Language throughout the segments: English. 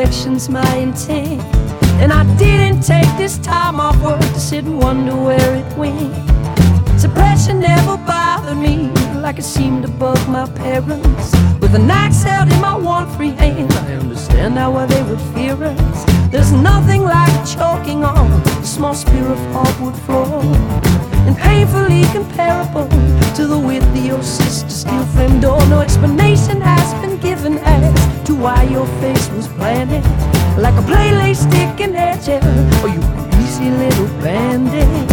direction's my intent. And I didn't take this time off work to sit and wonder where it went. Suppression never bothered me like it seemed to bug my parents. With an axe held in my one free hand, I understand now why they would fear us. There's nothing like choking on a small spear of hardwood floor, and painfully comparable to the width of your sister's steel frame door. No explanation has been given as to why your face was planted like a play lace stick in hair gel, or you greasy little bandit.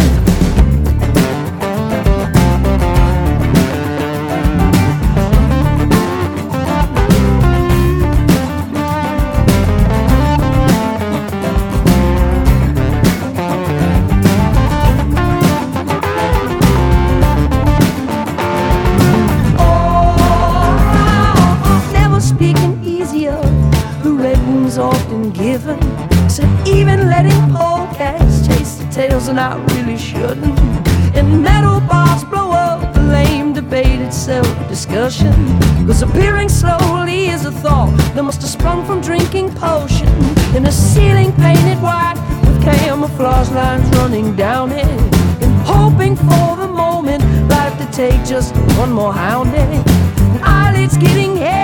Often given, so even letting polecats chase the tails, and I really shouldn't. And metal bars blow up the lame debated self-discussion, cause appearing slowly is a thought that must have sprung from drinking potion in a ceiling painted white with camouflage lines running down it, and hoping for the moment life to take just one more hounding. And eyelids getting heavy